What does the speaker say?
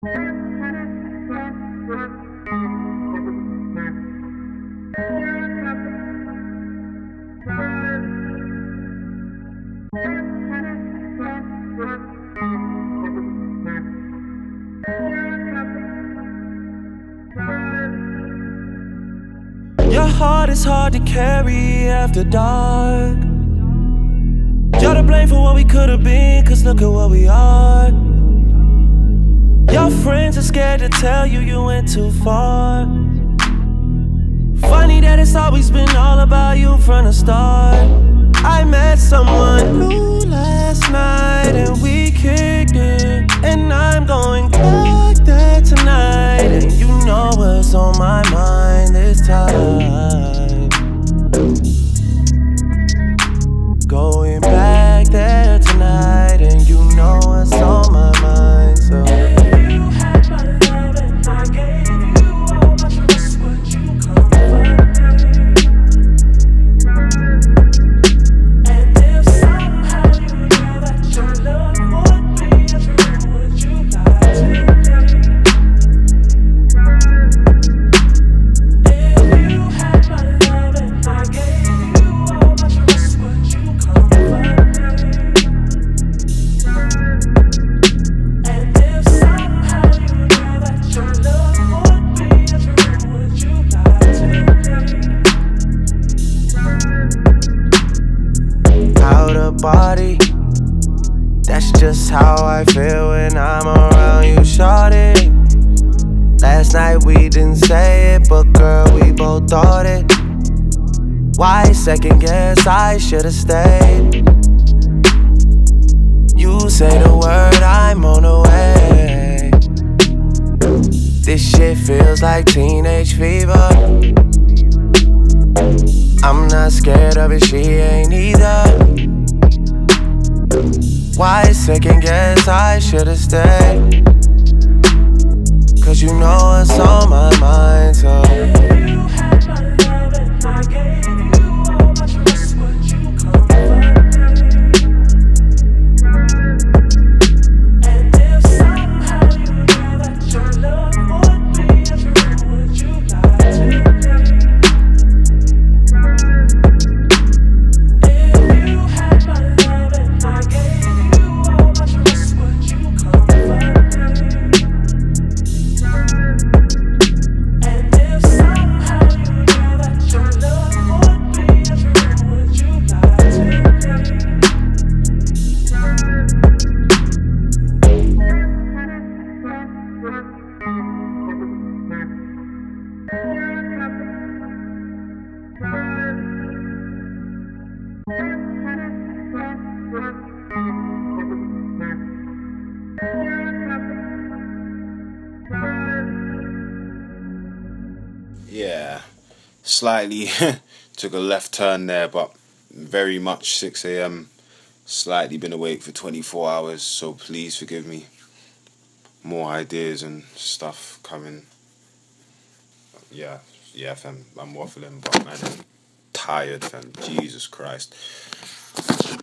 Your heart is hard to carry after dark. You're to blame for what we could have been, cause look at what we are. Your friends are scared to tell you you went too far. Funny that it's always been all about you from the start. I met someone new last night and we kicked it, and I'm going back there tonight, and you know what's on my mind this time. Going back there tonight, and you know what's on my mind, so you had my love and I gave you all my trust. Would you come find me? And if somehow you knew that your love would be true, would you lie to me? If you had my love and I gave you all my trust, would you come find me? And if somehow you knew that your love would be true, would you lie to me? Out of body, that's just how I feel when I'm around you, shawty. Last night we didn't say it, but girl, we both thought it. Why second guess? I should've stayed. You say the word, I'm on the way. This shit feels like teenage fever. I'm not scared of it, she ain't either. Why second guess? I should've stayed. Cause you know what's on my mind, so if you had my love and I gave you all my trust, would you come find me? And if somehow you knew that your love would be true, would you lie to me? If you had my love and I gave you all my trust, would you come find me? And if somehow you knew that your love would be true, would you lie to me? Yeah, slightly took a left turn there, but very much 6 a.m. Slightly been awake for 24 hours, so please forgive me. More ideas and stuff coming. Yeah, fam, I'm waffling, but man, I'm tired, fam. Jesus Christ.